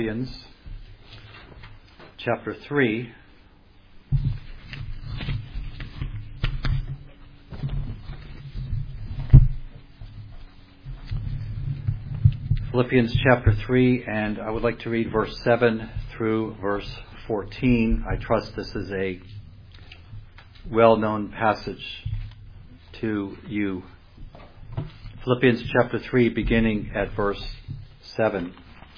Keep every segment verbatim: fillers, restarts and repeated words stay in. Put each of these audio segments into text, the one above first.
Philippians chapter three. Philippians chapter three, and I would like to read verse seven through verse fourteen. I trust this is a well-known passage to you. Philippians chapter three, beginning at verse seven.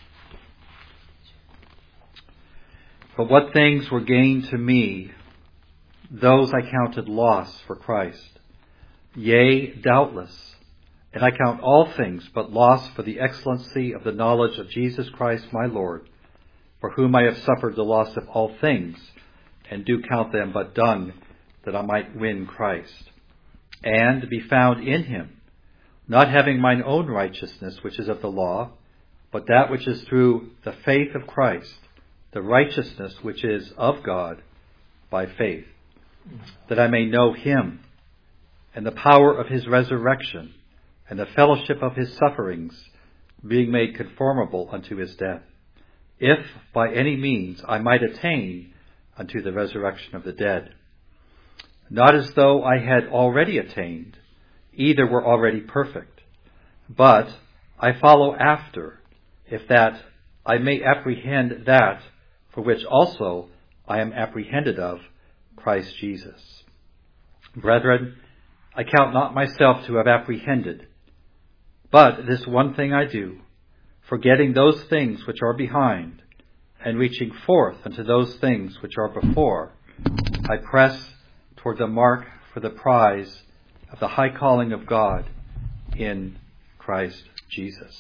But what things were gained to me, those I counted loss for Christ. Yea, doubtless, and I count all things but loss for the excellency of the knowledge of Jesus Christ my Lord, for whom I have suffered the loss of all things, and do count them but dung, that I might win Christ, and be found in him, not having mine own righteousness, which is of the law, but that which is through the faith of Christ, the righteousness which is of God by faith, that I may know him, and the power of his resurrection, and the fellowship of his sufferings, being made conformable unto his death, if by any means I might attain unto the resurrection of the dead. Not as though I had already attained, either were already perfect, but I follow after, if that I may apprehend that for which also I am apprehended of Christ Jesus. Brethren, I count not myself to have apprehended, but this one thing I do, forgetting those things which are behind, and reaching forth unto those things which are before, I press toward the mark for the prize of the high calling of God in Christ Jesus.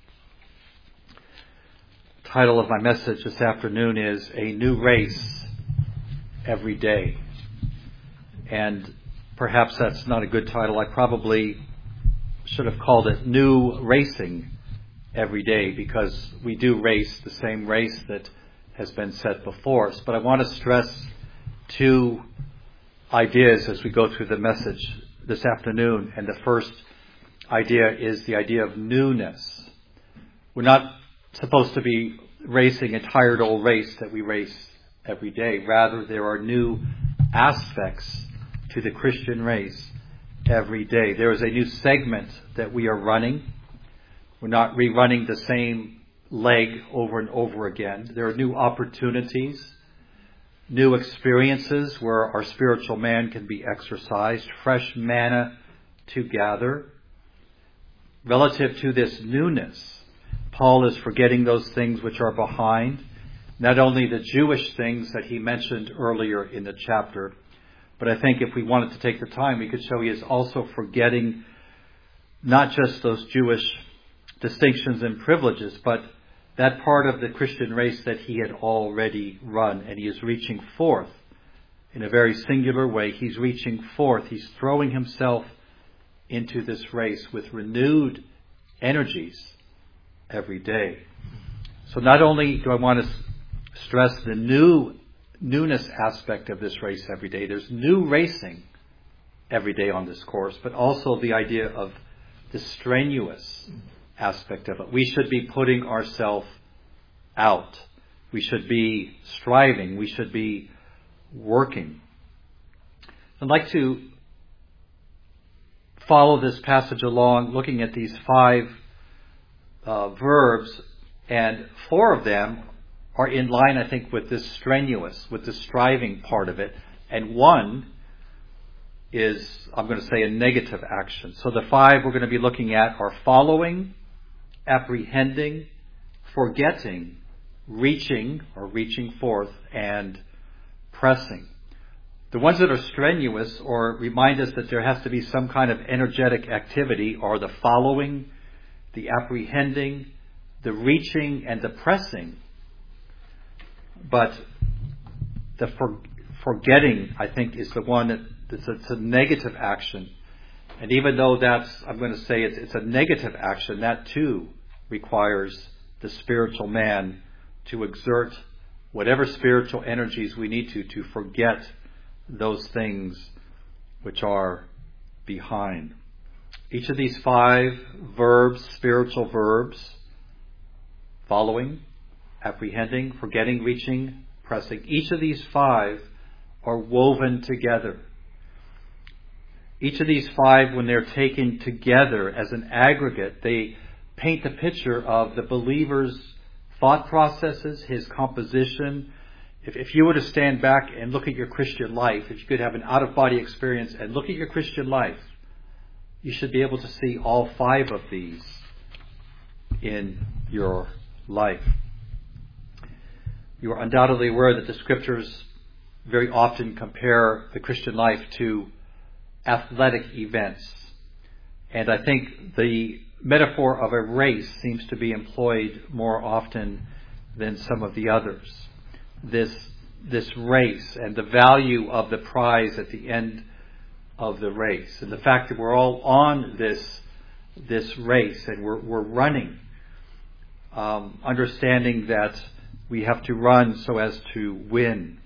The title of my message this afternoon is A New Race Every Day. And perhaps that's not a good title. I probably should have called it New Racing Every Day, because we do race the same race that has been set before us. But I want to stress two ideas as we go through the message this afternoon. And the first idea is the idea of newness. We're not supposed to be racing a tired old race that we race every day. Rather, there are new aspects to the Christian race every day. There is a new segment that we are running. We're not rerunning the same leg over and over again. There are new opportunities, new experiences where our spiritual man can be exercised, fresh manna to gather. Relative to this newness, Paul is forgetting those things which are behind, not only the Jewish things that he mentioned earlier in the chapter, but I think if we wanted to take the time, we could show he is also forgetting not just those Jewish distinctions and privileges, but that part of the Christian race that he had already run, and he is reaching forth in a very singular way. He's reaching forth. He's throwing himself into this race with renewed energies every day. So not only do I want to stress the new newness aspect of this race every day, there's new racing every day on this course, but also the idea of the strenuous aspect of it. We should be putting ourselves out. We should be striving. We should be working. I'd like to follow this passage along, looking at these five uh, verbs, and four of them are in line, I think, with this strenuous, with the striving part of it, and one is, I'm going to say, a negative action. So the five we're going to be looking at are following, apprehending, forgetting, reaching or reaching forth, and pressing. The ones that are strenuous or remind us that there has to be some kind of energetic activity are the following, the apprehending, the reaching, and the pressing. But the for, forgetting, I think, is the one that it's a, it's a negative action. And even though that's, I'm going to say it's, it's a negative action, that too requires the spiritual man to exert whatever spiritual energies we need to, to forget those things which are behind. Each of these five verbs, spiritual verbs, following, apprehending, forgetting, reaching, pressing. Each of these five are woven together. Each of these five, when they're taken together as an aggregate, they paint the picture of the believer's thought processes, his composition. If, if you were to stand back and look at your Christian life, if you could have an out-of-body experience and look at your Christian life, you should be able to see all five of these in your life. You are undoubtedly aware that the Scriptures very often compare the Christian life to athletic events. And I think the metaphor of a race seems to be employed more often than some of the others. This, this race and the value of the prize at the end of the race, and the fact that we're all on this, this race and we're, we're running, um, understanding that we have to run so as to win.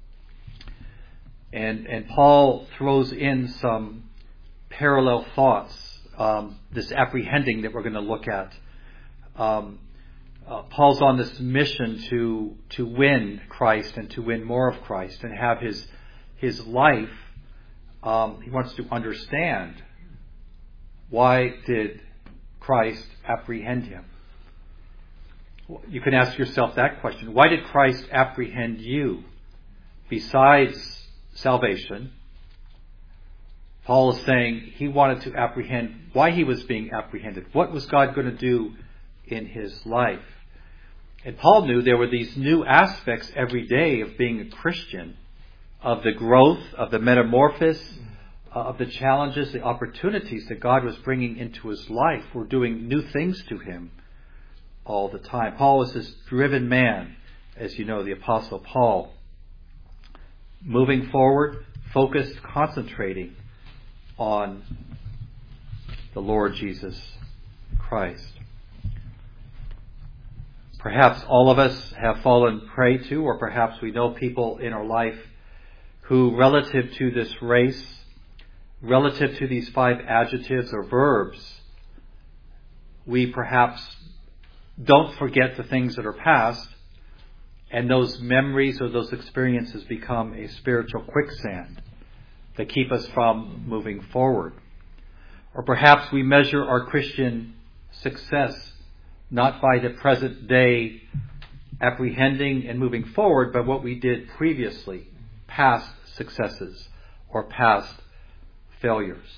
And, and Paul throws in some parallel thoughts, um, this apprehending that we're going to look at. Um, uh, Paul's on this mission to to win Christ and to win more of Christ and have his his life. Um, he wants to understand, why did Christ apprehend him? You can ask yourself that question. Why did Christ apprehend you? Besides salvation, Paul is saying he wanted to apprehend why he was being apprehended. What was God going to do in his life? And Paul knew there were these new aspects every day of being a Christian, of the growth, of the metamorphosis, uh, of the challenges, the opportunities that God was bringing into his life. Were doing new things to him all the time. Paul was this driven man, as you know, the Apostle Paul. Moving forward, focused, concentrating on the Lord Jesus Christ. Perhaps all of us have fallen prey to, or perhaps we know people in our life who, relative to this race, relative to these five adjectives or verbs, we perhaps don't forget the things that are past, and those memories or those experiences become a spiritual quicksand that keep us from moving forward. Or perhaps we measure our Christian success not by the present day apprehending and moving forward, but what we did previously, past successes or past failures.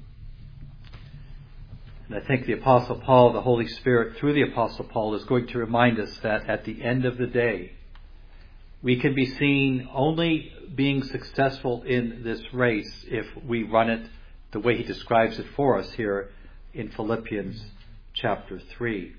And I think the Apostle Paul, the Holy Spirit, through the Apostle Paul, is going to remind us that at the end of the day, we can be seen only being successful in this race if we run it the way he describes it for us here in Philippians chapter three.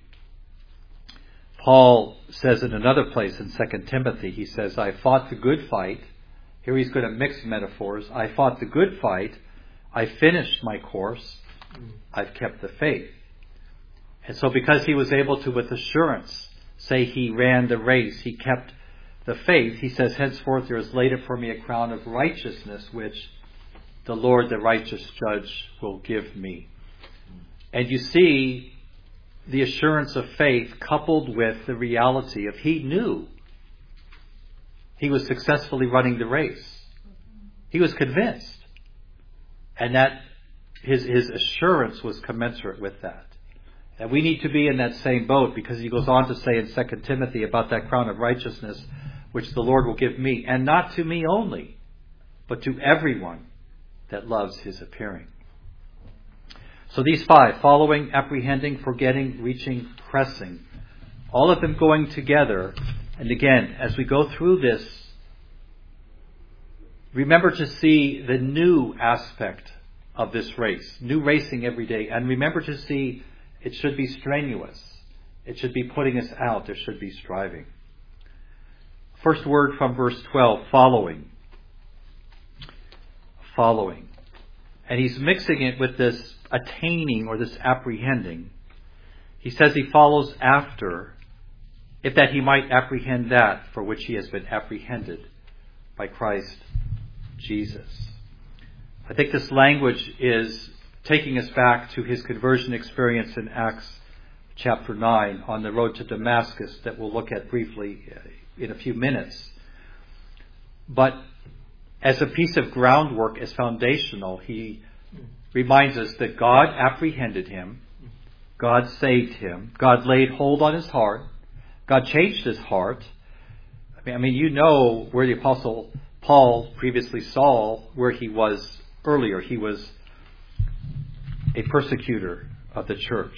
Paul says in another place in Second Timothy, he says, I fought the good fight. Here he's going to mix metaphors. I fought the good fight. I finished my course. I've kept the faith. And so because he was able to, with assurance, say he ran the race, he kept the faith, he says, henceforth there is laid up for me a crown of righteousness, which the Lord, the righteous judge, will give me. And you see the assurance of faith coupled with the reality of he knew he was successfully running the race. He was convinced. And that his, his assurance was commensurate with that. And we need to be in that same boat, because he goes on to say in Second Timothy about that crown of righteousness, which the Lord will give me, and not to me only, but to everyone that loves his appearing. So these five, following, apprehending, forgetting, reaching, pressing, all of them going together. And again, as we go through this, remember to see the new aspect of this race, new racing every day. And remember to see it should be strenuous. It should be putting us out. There should be striving. First word from verse twelve, following. Following. And he's mixing it with this attaining or this apprehending. He says he follows after, if that he might apprehend that for which he has been apprehended by Christ Jesus. I think this language is taking us back to his conversion experience in Acts chapter nine on the road to Damascus that we'll look at briefly in a few minutes. But as a piece of groundwork, as foundational, he reminds us that God apprehended him, God saved him, God laid hold on his heart, God changed his heart. I mean, I mean, you know where the Apostle Paul, previously Saul, where he was earlier. He was a persecutor of the church.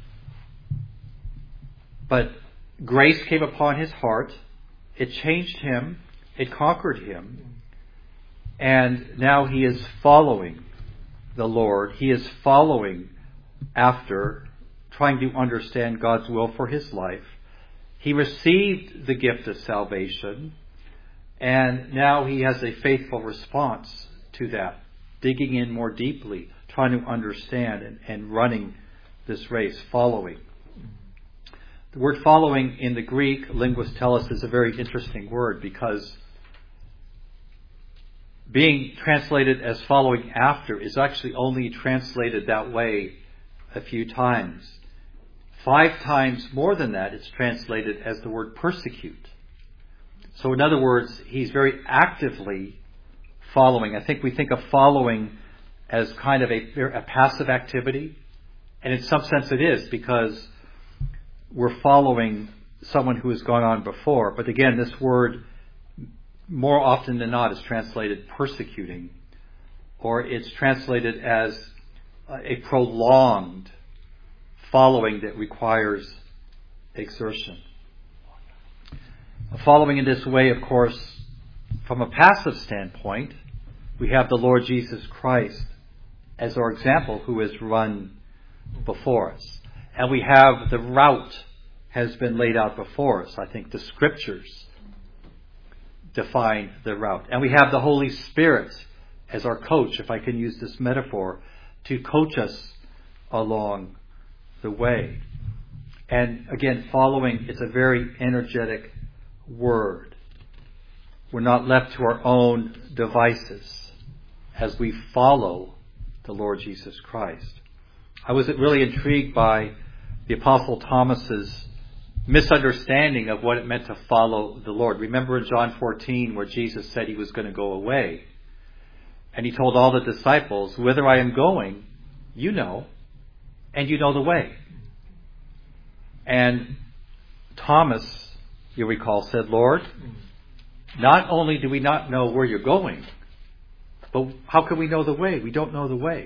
But grace came upon his heart. It changed him. It conquered him. And now he is following the Lord. He is following after, trying to understand God's will for his life. He received the gift of salvation, and now he has a faithful response to that, digging in more deeply, trying to understand and, and running this race, following. The word following in the Greek, linguists tell us, is a very interesting word because being translated as following after is actually only translated that way a few times. Five times more than that, it's translated as the word persecute. So in other words, he's very actively following. I think we think of following as kind of a, a passive activity. And in some sense it is, because we're following someone who has gone on before. But again, this word, more often than not, is translated persecuting. Or it's translated as a prolonged following that requires exertion. Following in this way, of course, from a passive standpoint, we have the Lord Jesus Christ as our example, who has run before us. And we have the route has been laid out before us. I think the scriptures define the route. And we have the Holy Spirit as our coach, if I can use this metaphor, to coach us along the way. And again, following is a very energetic word. We're not left to our own devices as we follow the Lord Jesus Christ. I was really intrigued by the Apostle Thomas's misunderstanding of what it meant to follow the Lord. Remember in John fourteen where Jesus said he was going to go away. And he told all the disciples, whither I am going, you know, and you know the way. And Thomas, you recall, said, Lord, not only do we not know where you're going, but how can we know the way? We don't know the way.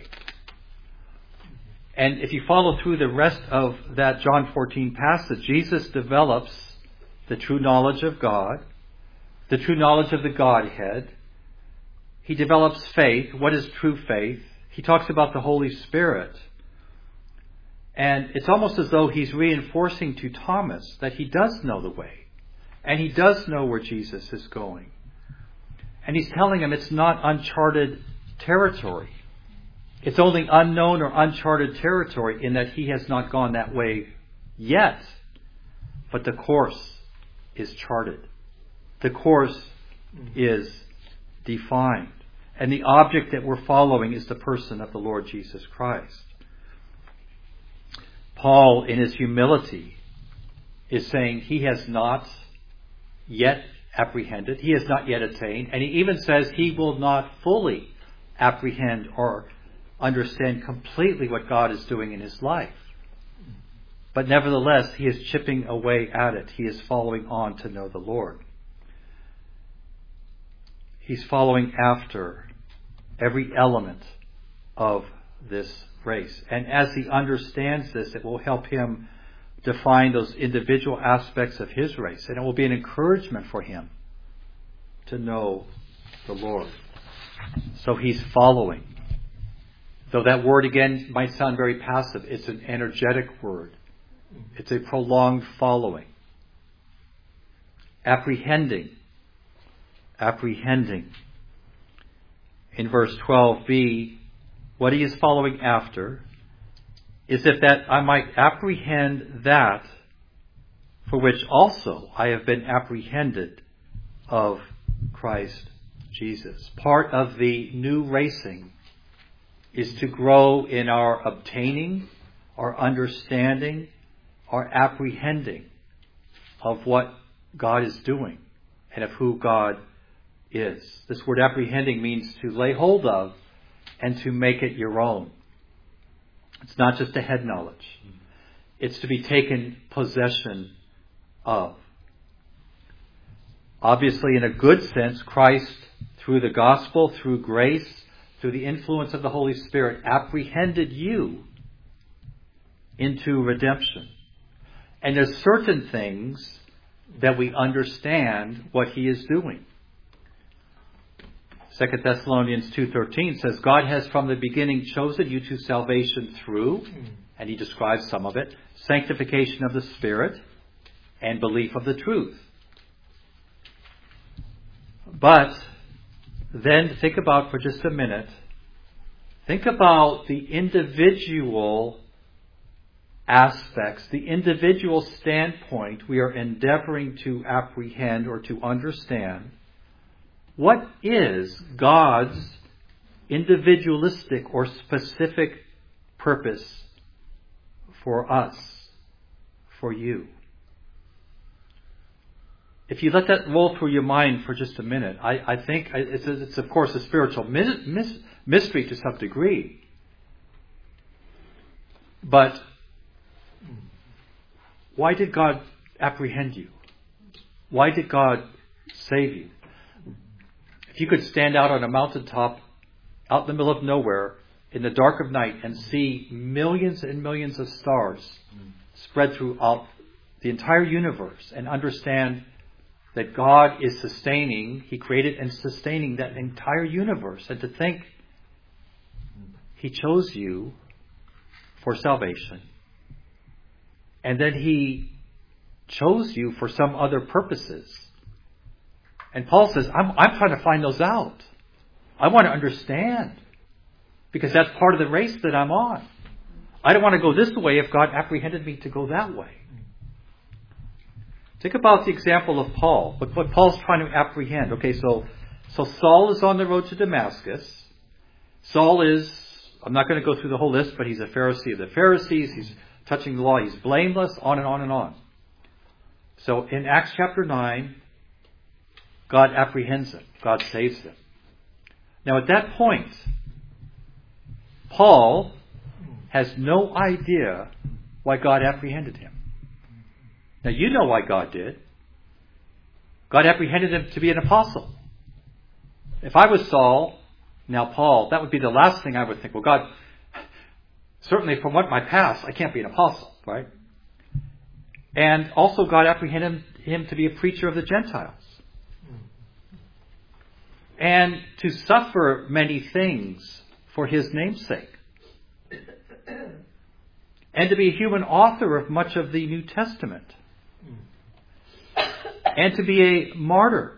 And if you follow through the rest of that John fourteen passage, Jesus develops the true knowledge of God, the true knowledge of the Godhead. He develops faith. What is true faith? He talks about the Holy Spirit. And it's almost as though he's reinforcing to Thomas that he does know the way. And he does know where Jesus is going. And he's telling him it's not uncharted territory. It's only unknown or uncharted territory in that he has not gone that way yet. But the course is charted. The course is defined. And the object that we're following is the person of the Lord Jesus Christ. Paul, in his humility, is saying he has not yet apprehended. He has not yet attained. And he even says he will not fully apprehend or understand completely what God is doing in his life. But nevertheless, he is chipping away at it. He is following on to know the Lord. He's following after every element of this race. And as he understands this, it will help him define those individual aspects of his race. And it will be an encouragement for him to know the Lord. So he's following. Though that word again might sound very passive, it's an energetic word. It's a prolonged following. Apprehending. Apprehending. In verse twelve b, what he is following after is if that I might apprehend that for which also I have been apprehended of Christ Jesus. Part of the new racing is to grow in our obtaining, our understanding, are apprehending of what God is doing and of who God is. This word apprehending means to lay hold of and to make it your own. It's not just a head knowledge. It's to be taken possession of. Obviously, in a good sense, Christ, through the gospel, through grace, through the influence of the Holy Spirit, apprehended you into redemption. And there's certain things that we understand what He is doing. Second Thessalonians two thirteen says, God has from the beginning chosen you to salvation through, and he describes some of it, sanctification of the Spirit and belief of the truth. But then think about for just a minute, think about the individual aspects, the individual standpoint we are endeavoring to apprehend or to understand. What is God's individualistic or specific purpose for us, for you? If you let that roll through your mind for just a minute, I, I think it's, it's of course a spiritual mis, mis, mystery to some degree. But why did God apprehend you? Why did God save you? If you could stand out on a mountaintop out in the middle of nowhere in the dark of night and see millions and millions of stars spread throughout the entire universe and understand that God is sustaining, He created and sustaining that entire universe, and to think He chose you for salvation, and then He chose you for some other purposes. And Paul says, I'm, I'm trying to find those out. I want to understand, because that's part of the race that I'm on. I don't want to go this way if God apprehended me to go that way. Think about the example of Paul, what, what Paul's trying to apprehend. Okay, so, so Saul is on the road to Damascus. Saul is, I'm not going to go through the whole list, but he's a Pharisee of the Pharisees. He's touching the law. He's blameless, on and on and on. So in Acts chapter nine, God apprehends him. God saves him. Now at that point, Paul has no idea why God apprehended him. Now you know why God did. God apprehended him to be an apostle. If I was Saul, now Paul, that would be the last thing I would think. Well, God, certainly from what my past, I can't be an apostle, right? And also God apprehended him to be a preacher of the Gentiles. And to suffer many things for His name's sake. And to be a human author of much of the New Testament. And to be a martyr.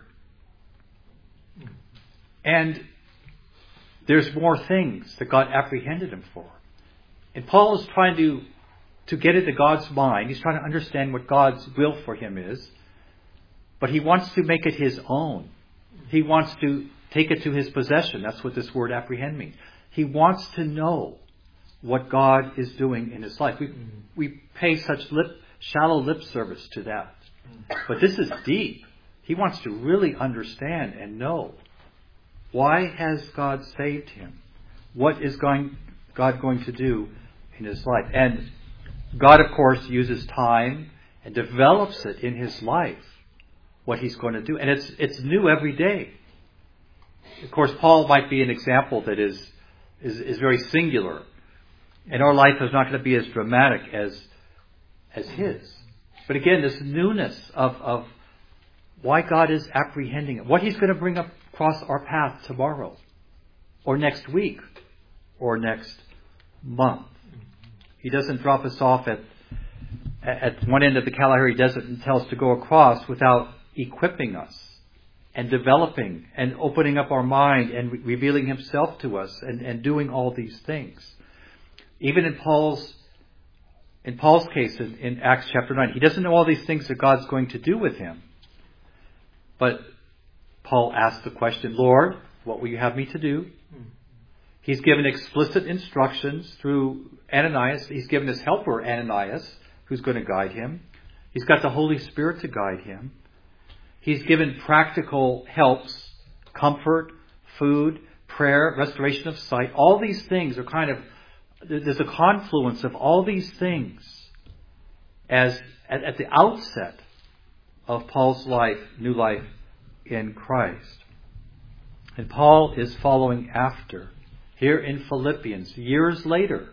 And there's more things that God apprehended him for. And Paul is trying to, to get into God's mind. He's trying to understand what God's will for him is. But he wants to make it his own. He wants to take it to his possession. That's what this word apprehend means. He wants to know what God is doing in his life. We, we pay such lip, shallow lip service to that. But this is deep. He wants to really understand and know. Why has God saved him? What is going, God going to do in his life? And God, of course, uses time and develops it in his life, what he's going to do. And it's it's new every day. Of course, Paul might be an example that is, is, is very singular. And our life is not going to be as dramatic as, as his. But again, this newness of, of why God is apprehending it, what he's going to bring up across our path tomorrow, or next week, or next month. He doesn't drop us off at at one end of the Kalahari Desert and tell us to go across without equipping us and developing and opening up our mind and re- revealing himself to us and, and doing all these things. Even in Paul's in Paul's case in, in Acts chapter nine, he doesn't know all these things that God's going to do with him. But Paul asked the question, Lord, what will you have me to do? He's given explicit instructions through Ananias. He's given his helper, Ananias, who's going to guide him. He's got the Holy Spirit to guide him. He's given practical helps, comfort, food, prayer, restoration of sight. All these things are kind of, there's a confluence of all these things as at, at the outset of Paul's life, new life in Christ. And Paul is following after here in Philippians, years later.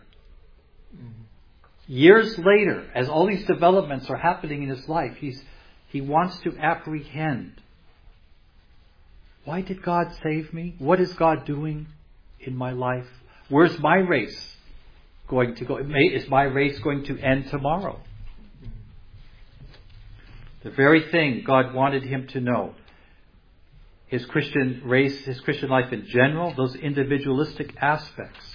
Years later, as all these developments are happening in his life, he's he wants to apprehend. Why did God save me? What is God doing in my life? Where's my race going to go? Is my race going to end tomorrow? The very thing God wanted him to know. His Christian race, his Christian life in general, those individualistic aspects.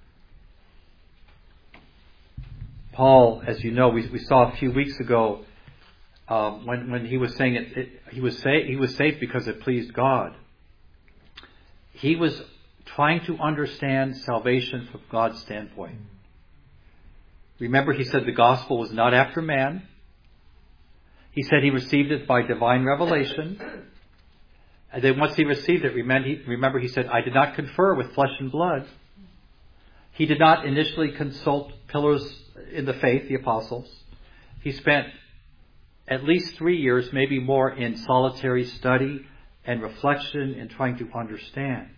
Paul, as you know, we, we saw a few weeks ago um, when when he was saying it, it he was say, he was saved because it pleased God. He was trying to understand salvation from God's standpoint. Remember, he said the gospel was not after man. He said he received it by divine revelation. And then once he received it, remember he said, I did not confer with flesh and blood. He did not initially consult pillars in the faith, the apostles. He spent at least three years, maybe more, in solitary study and reflection and trying to understand.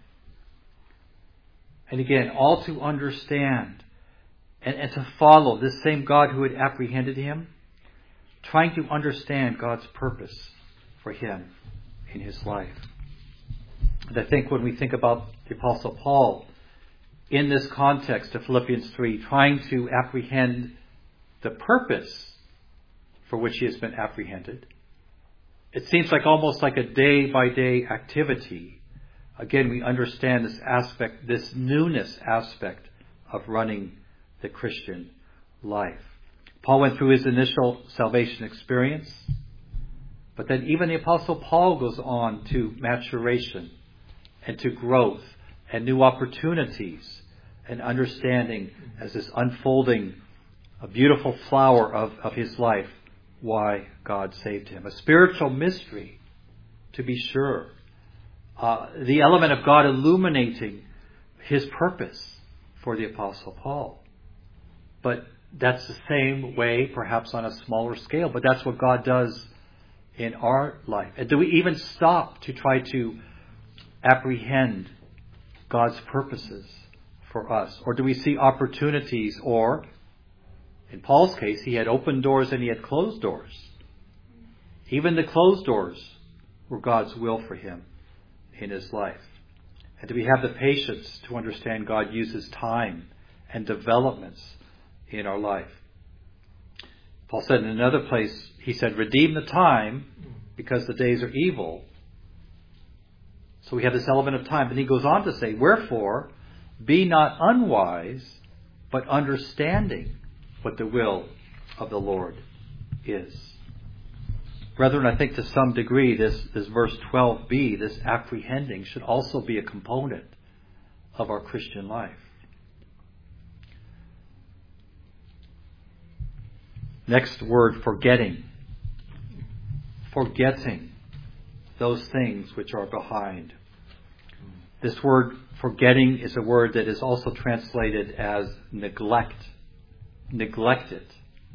And again, all to understand and, and to follow this same God who had apprehended him, trying to understand God's purpose for him in his life. And I think when we think about the Apostle Paul in this context of Philippians three, trying to apprehend the purpose for which he has been apprehended, it seems like almost like a day-by-day activity. Again, we understand this aspect, this newness aspect of running the Christian life. Paul went through his initial salvation experience, but then even the Apostle Paul goes on to maturation and to growth and new opportunities and understanding as this unfolding, a beautiful flower of, of his life, why God saved him. A spiritual mystery, to be sure. Uh, the element of God illuminating his purpose for the Apostle Paul. But that's the same way, perhaps on a smaller scale, but that's what God does in our life. And do we even stop to try to apprehend God's purposes for us? Or do we see opportunities? Or, in Paul's case, he had open doors and he had closed doors. Even the closed doors were God's will for him in his life. And do we have the patience to understand God uses time and developments in our life? Paul said in another place, he said, redeem the time because the days are evil. So we have this element of time. And he goes on to say, wherefore, be not unwise, but understanding what the will of the Lord is. Brethren, I think to some degree this, this verse twelve b, this apprehending, should also be a component of our Christian life. Next word, forgetting. Forgetting those things which are behind. This word forgetting is a word that is also translated as neglect. Neglect it.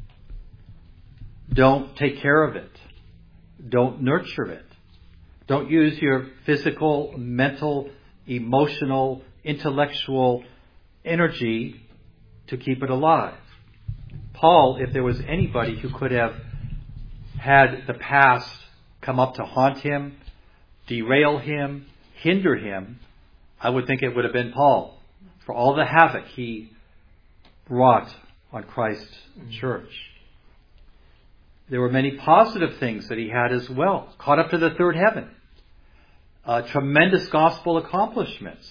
Don't take care of it. Don't nurture it. Don't use your physical, mental, emotional, intellectual energy to keep it alive. Paul, if there was anybody who could have had the past come up to haunt him, derail him, hinder him, I would think it would have been Paul, for all the havoc he wrought on Christ's church. There were many positive things that he had as well. Caught up to the third heaven. Uh, tremendous gospel accomplishments.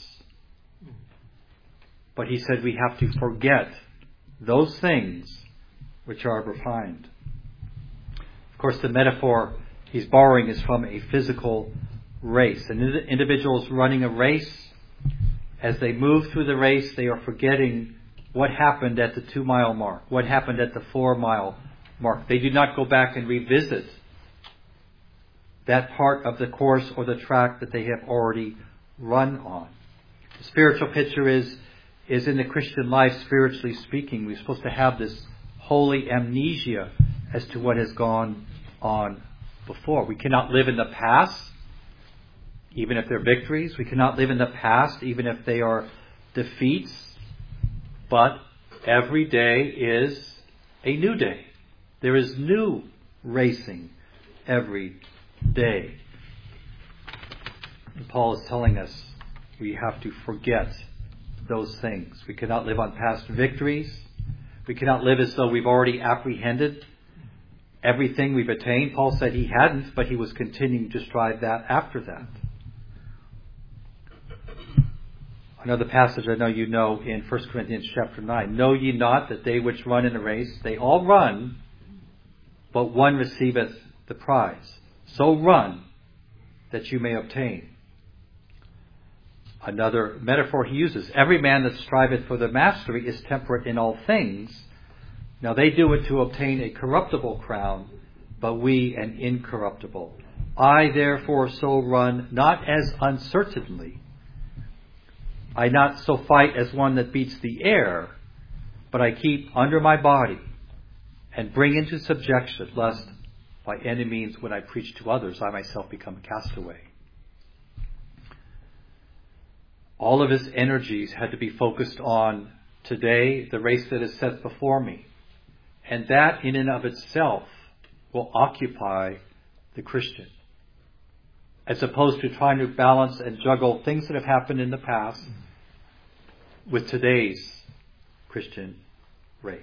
But he said we have to forget those things which are behind. Of course, the metaphor he's borrowing is from a physical race. An individual is running a race. As they move through the race, they are forgetting what happened at the two-mile mark, what happened at the four-mile mark. They do not go back and revisit that part of the course or the track that they have already run on. The spiritual picture is, is in the Christian life, spiritually speaking, we're supposed to have this holy amnesia as to what has gone on before. We cannot live in the past, even if they're victories. We cannot live in the past, even if they are defeats. But every day is a new day. There is new racing every day. And Paul is telling us we have to forget those things. We cannot live on past victories. We cannot live as though we've already apprehended everything we've attained. Paul said he hadn't, but he was continuing to strive that after that. Another passage I know you know in First Corinthians chapter nine. Know ye not that they which run in a race, they all run, but one receiveth the prize. So run that you may obtain. Another metaphor he uses. Every man that striveth for the mastery is temperate in all things. Now they do it to obtain a corruptible crown, but we an incorruptible. I therefore so run, not as uncertainly. I not so fight as one that beats the air, but I keep under my body and bring into subjection, lest by any means when I preach to others, I myself become a castaway. All of his energies had to be focused on today, the race that is set before me. And that in and of itself will occupy the Christian. As opposed to trying to balance and juggle things that have happened in the past with today's Christian race.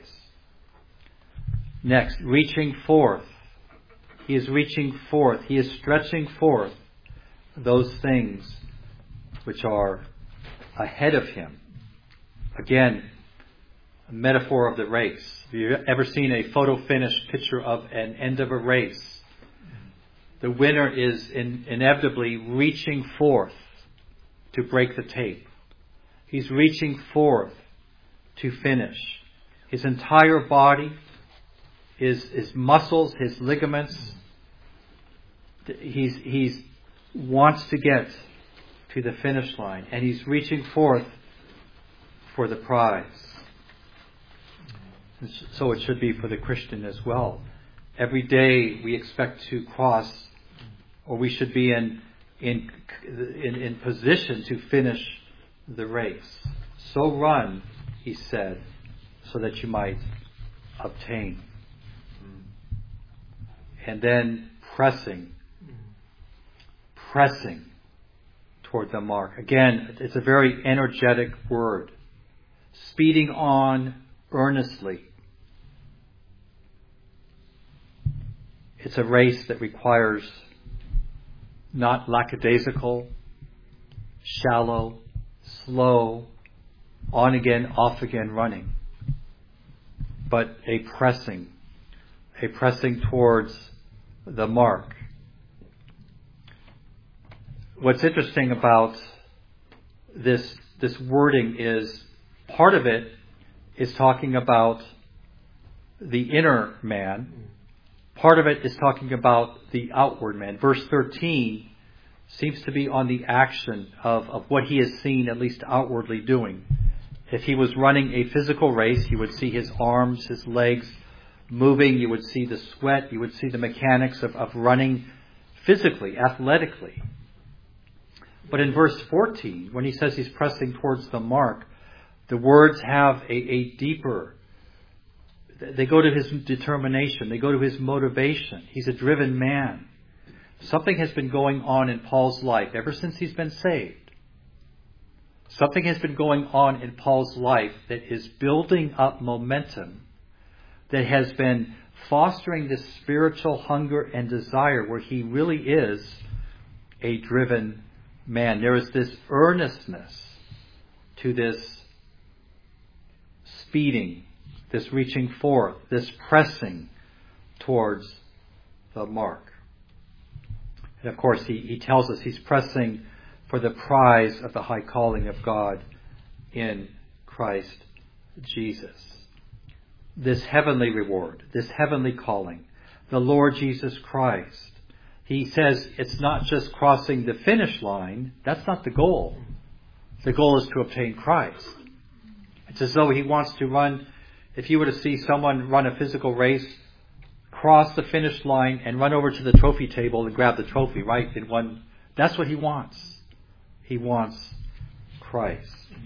Next, reaching forth. He is reaching forth. He is stretching forth those things which are ahead of him. Again, a metaphor of the race. Have you ever seen a photo finish picture of an end of a race? The winner is in, inevitably reaching forth to break the tape. He's reaching forth to finish. His entire body, his, his muscles, his ligaments, he's, he's wants to get to the finish line, and he's reaching forth for the prize. So it should be for the Christian as well. Every day we expect to cross, or we should be in in in, in position to finish the race. So run, he said, so that you might obtain. And then pressing, pressing toward the mark. Again, it's a very energetic word. Speeding on earnestly. It's a race that requires not lackadaisical, shallow, slow, on again, off again running, but a pressing, a pressing towards the mark. What's interesting about this, this wording is part of it is talking about the inner man. Part of it is talking about the outward man. Verse thirteen seems to be on the action of, of what he is seen, at least outwardly, doing. If he was running a physical race, you would see his arms, his legs moving. You would see the sweat. You would see the mechanics of, of running physically, athletically. But in verse fourteen, when he says he's pressing towards the mark, the words have a, a deeper, they go to his determination. They go to his motivation. He's a driven man. Something has been going on in Paul's life ever since he's been saved. Something has been going on in Paul's life that is building up momentum, that has been fostering this spiritual hunger and desire where he really is a driven man. There is this earnestness to this speeding, this reaching forth, this pressing towards the mark. And of course, he, he tells us he's pressing for the prize of the high calling of God in Christ Jesus. this heavenly reward, this heavenly calling, the Lord Jesus Christ. He says it's not just crossing the finish line. That's not the goal. The goal is to obtain Christ. It's as though he wants to run, if you were to see someone run a physical race, cross the finish line and run over to the trophy table and grab the trophy, right? In one, that's what he wants. He wants Christ.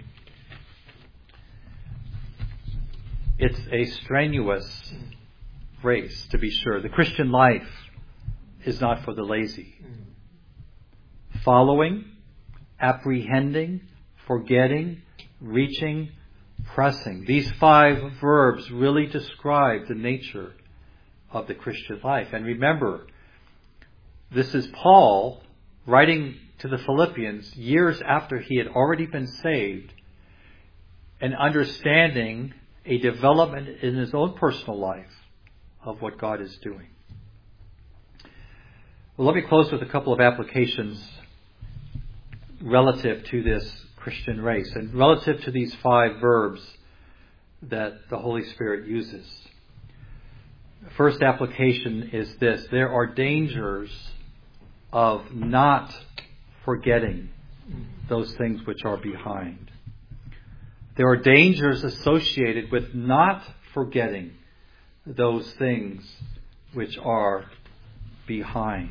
It's a strenuous race, to be sure. The Christian life is not for the lazy. Following, apprehending, forgetting, reaching, pressing. These five verbs really describe the nature of the Christian life. And remember, this is Paul writing to the Philippians years after he had already been saved and understanding a development in his own personal life of what God is doing. Well, let me close with a couple of applications relative to this Christian race and relative to these five verbs that the Holy Spirit uses. First application is this: there are dangers of not forgetting those things which are behind. There are dangers associated with not forgetting those things which are behind.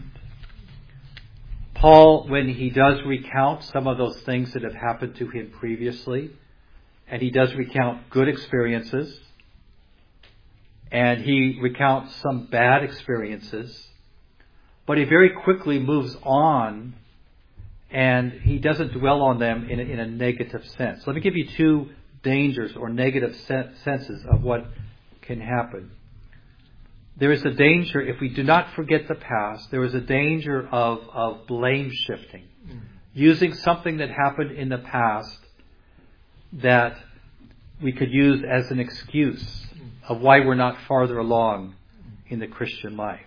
Paul, when he does recount some of those things that have happened to him previously, and he does recount good experiences, and he recounts some bad experiences, but he very quickly moves on and he doesn't dwell on them in a, in a negative sense. Let me give you two dangers or negative senses of what can happen. There is a danger, if we do not forget the past, there is a danger of, of blame shifting. Mm-hmm. Using something that happened in the past that we could use as an excuse mm-hmm. of why we're not farther along in the Christian life.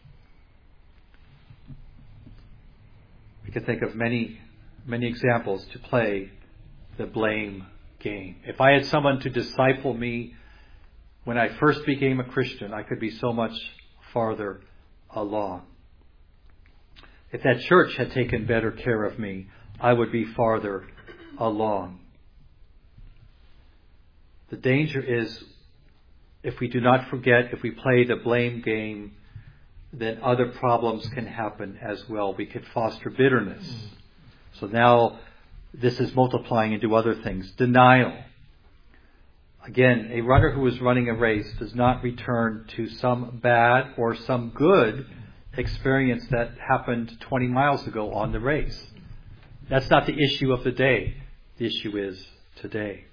We can think of many, many examples to play the blame game. If I had someone to disciple me when I first became a Christian, I could be so much farther along. If that church had taken better care of me, I would be farther along. The danger is, if we do not forget, if we play the blame game, then other problems can happen as well. We could foster bitterness. So now this is multiplying into other things. Denial. Again, a runner who is running a race does not return to some bad or some good experience that happened twenty miles ago on the race. That's not the issue of the day. The issue is today.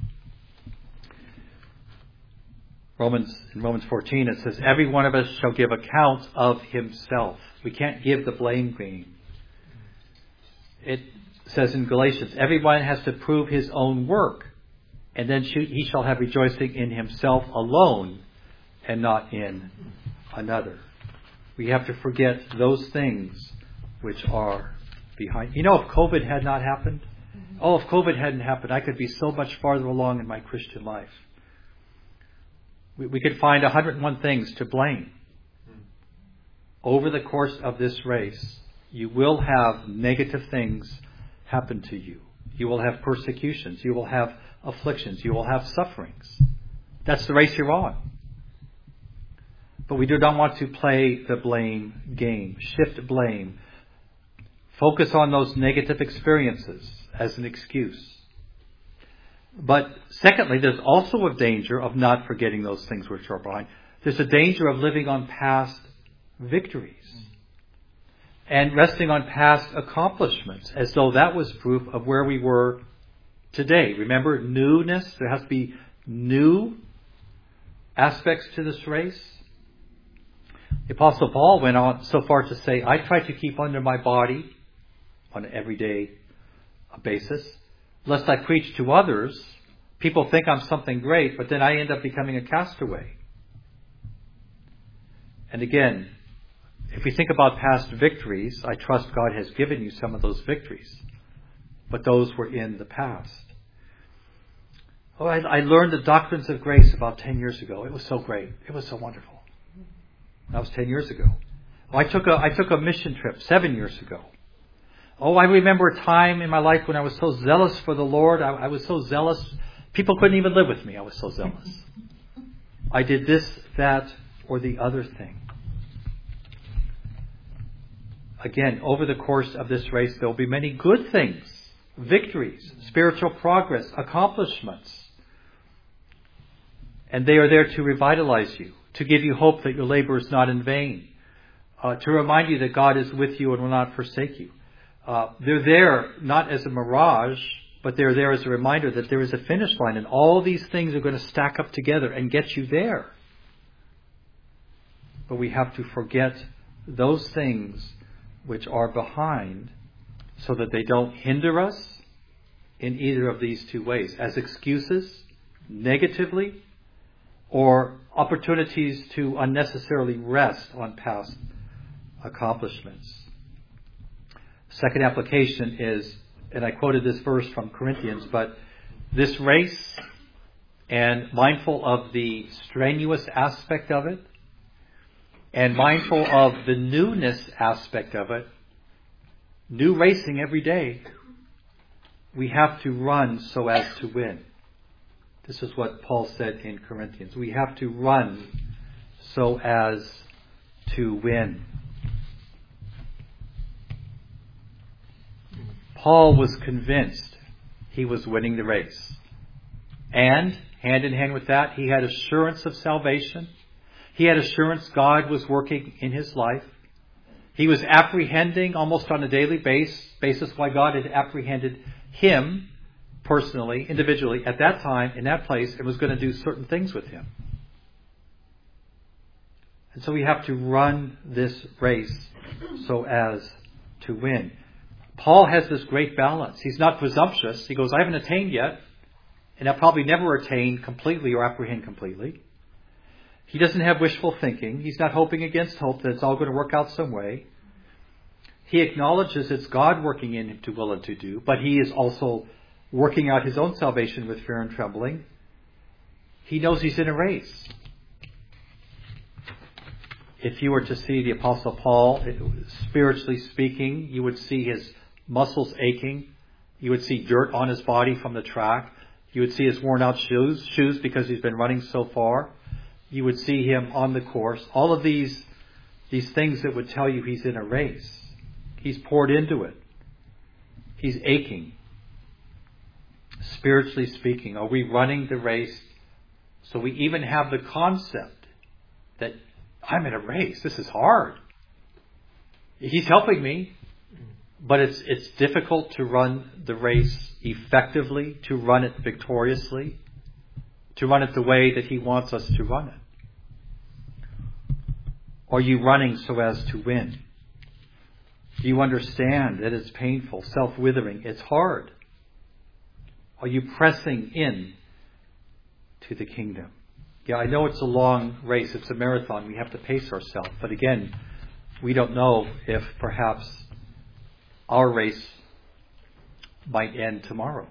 Romans, in Romans fourteen, it says, every one of us shall give account of himself. We can't give the blame game. It says in Galatians, everyone has to prove his own work, and then he shall have rejoicing in himself alone and not in another. We have to forget those things which are behind. You know, if COVID had not happened, oh, if COVID hadn't happened, I could be so much farther along in my Christian life. We, we could find one hundred and one things to blame. Over the course of this race, you will have negative things happen to you. You will have persecutions. You will have afflictions. You will have sufferings. That's the race you're on. But we do not want to play the blame game. Shift blame. Focus on those negative experiences as an excuse. But secondly, there's also a danger of not forgetting those things which are behind. There's a danger of living on past victories and resting on past accomplishments as though that was proof of where we were today. Remember, newness. There has to be new aspects to this race. The Apostle Paul went on so far to say, I try to keep under my body on an everyday basis, lest I preach to others. People think I'm something great, but then I end up becoming a castaway. And again, if we think about past victories, I trust God has given you some of those victories. But those were in the past. Oh, I, I learned the doctrines of grace about ten years ago. It was so great. It was so wonderful. That was ten years ago. Oh, I took a I took a mission trip seven years ago. Oh, I remember a time in my life when I was so zealous for the Lord. I, I was so zealous. People couldn't even live with me. I was so zealous. I did this, that, or the other thing. Again, over the course of this race, there will be many good things, victories, spiritual progress, accomplishments. And they are there to revitalize you, to give you hope that your labor is not in vain, uh, to remind you that God is with you and will not forsake you. Uh, they're there not as a mirage, but they're there as a reminder that there is a finish line, and all these things are going to stack up together and get you there. But we have to forget those things which are behind so that they don't hinder us in either of these two ways, as excuses, negatively, or opportunities to unnecessarily rest on past accomplishments. Second application is, and I quoted this verse from Corinthians, but this race, and mindful of the strenuous aspect of it, and mindful of the newness aspect of it, new racing every day, we have to run so as to win. This is what Paul said in Corinthians. We have to run so as to win. Paul was convinced he was winning the race. And, hand in hand with that, he had assurance of salvation. He had assurance God was working in his life. He was apprehending almost on a daily base, basis why God had apprehended him personally, individually, at that time, in that place, and was going to do certain things with him. And so we have to run this race so as to win. Paul has this great balance. He's not presumptuous. He goes, I haven't attained yet, and I'll probably never attain completely or apprehend completely. He doesn't have wishful thinking. He's not hoping against hope that it's all going to work out some way. He acknowledges it's God working in him to will and to do, but he is also working out his own salvation with fear and trembling. He knows he's in a race. If you were to see the Apostle Paul, spiritually speaking, you would see his muscles aching. You would see dirt on his body from the track. You would see his worn out shoes, shoes because he's been running so far. You would see him on the course. All of these, these things that would tell you he's in a race. He's poured into it. He's aching. Spiritually speaking, are we running the race so we even have the concept that I'm in a race. This is hard. He's helping me, but it's it's difficult to run the race effectively, to run it victoriously, to run it the way that he wants us to run it. Are you running so as to win? Do you understand that it's painful, self-withering, it's hard? Are you pressing in to the kingdom? Yeah, I know it's a long race. It's a marathon. We have to pace ourselves. But again, we don't know if perhaps our race might end tomorrow.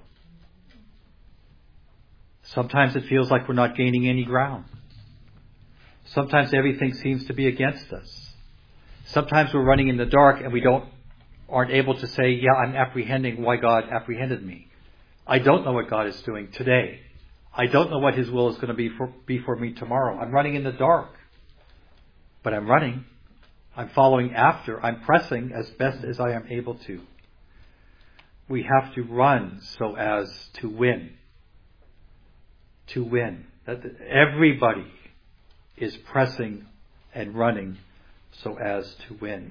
Sometimes it feels like we're not gaining any ground. Sometimes everything seems to be against us. Sometimes we're running in the dark and we don't aren't able to say, yeah, I'm apprehending why God apprehended me. I don't know what God is doing today. I don't know what his will is going to be for, be for me tomorrow. I'm running in the dark. But I'm running. I'm following after. I'm pressing as best as I am able to. We have to run so as to win. To win. That everybody is pressing and running so as to win.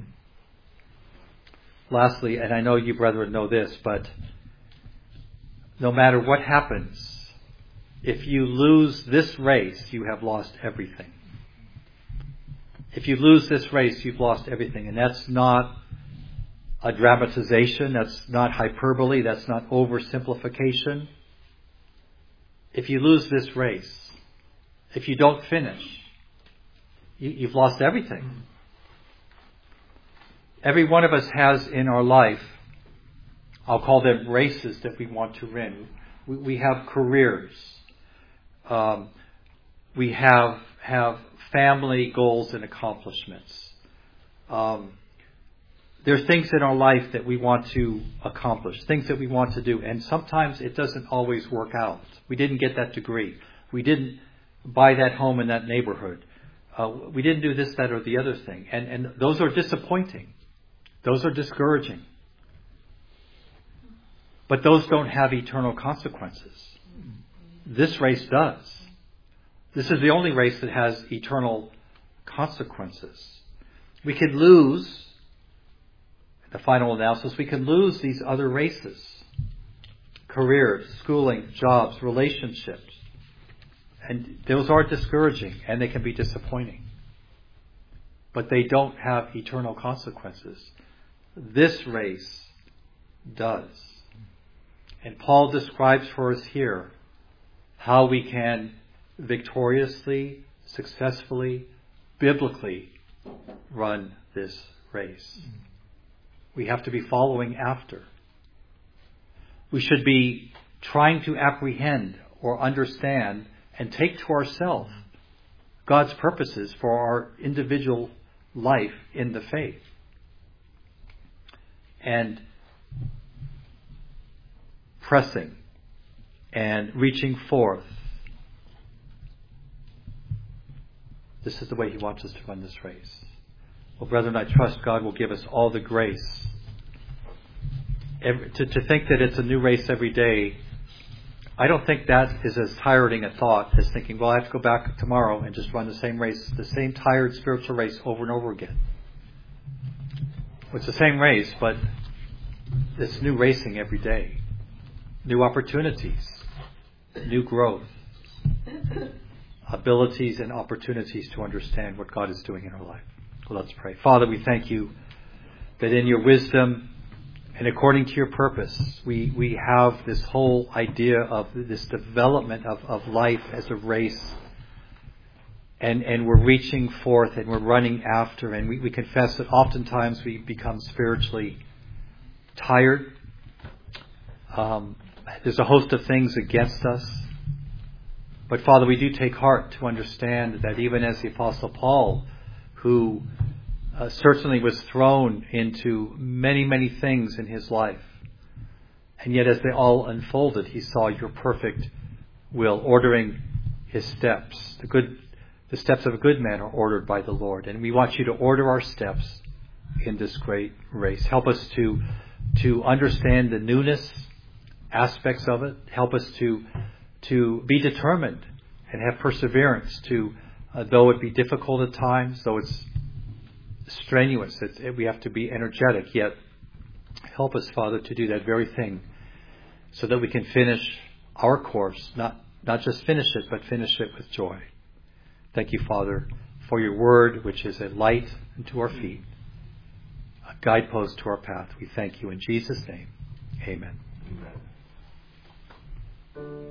Lastly, and I know you brethren know this, but no matter what happens, if you lose this race, you have lost everything. If you lose this race, you've lost everything. And that's not a dramatization. That's not hyperbole. That's not oversimplification. If you lose this race, if you don't finish, you, you've lost everything. Every one of us has in our life, I'll call them races that we want to win. We, we have careers. Um, we have have family goals and accomplishments. Um, there are things in our life that we want to accomplish, things that we want to do, and sometimes it doesn't always work out. We didn't get that degree. We didn't buy that home in that neighborhood. Uh, we didn't do this, that, or the other thing. And, and those are disappointing. Those are discouraging. But those don't have eternal consequences. This race does. This is the only race that has eternal consequences. We could lose, the final analysis, we can lose these other races. Careers, schooling, jobs, relationships. And those are discouraging and they can be disappointing. But they don't have eternal consequences. This race does. And Paul describes for us here how we can victoriously, successfully, biblically run this race. We have to be following after. We should be trying to apprehend or understand and take to ourselves God's purposes for our individual life in the faith. And pressing and reaching forth. This is the way He wants us to run this race. Well, brethren, I trust God will give us all the grace. Every, to, to think that it's a new race every day, I don't think that is as tiring a thought as thinking, well, I have to go back tomorrow and just run the same race, the same tired spiritual race over and over again. It's the same race, but it's new racing every day. New opportunities, new growth, abilities and opportunities to understand what God is doing in our life. Well, let's pray. Father, we thank You that in Your wisdom and according to Your purpose, we, we have this whole idea of this development of, of life as a race. And, and we're reaching forth and we're running after. And we, we confess that oftentimes we become spiritually tired. Um, there's a host of things against us. But Father, we do take heart to understand that even as the Apostle Paul, who uh, certainly was thrown into many, many things in his life, and yet as they all unfolded, he saw Your perfect will, ordering his steps. The good, the steps of a good man are ordered by the Lord. And we want You to order our steps in this great race. Help us to, to understand the newness aspects of it. Help us to to be determined and have perseverance to, uh, though it be difficult at times, though it's strenuous, it, it, we have to be energetic, yet help us, Father, to do that very thing so that we can finish our course, not, not just finish it, but finish it with joy. Thank You, Father, for Your word, which is a light unto our feet, a guidepost to our path. We thank You in Jesus' name. Amen. Amen.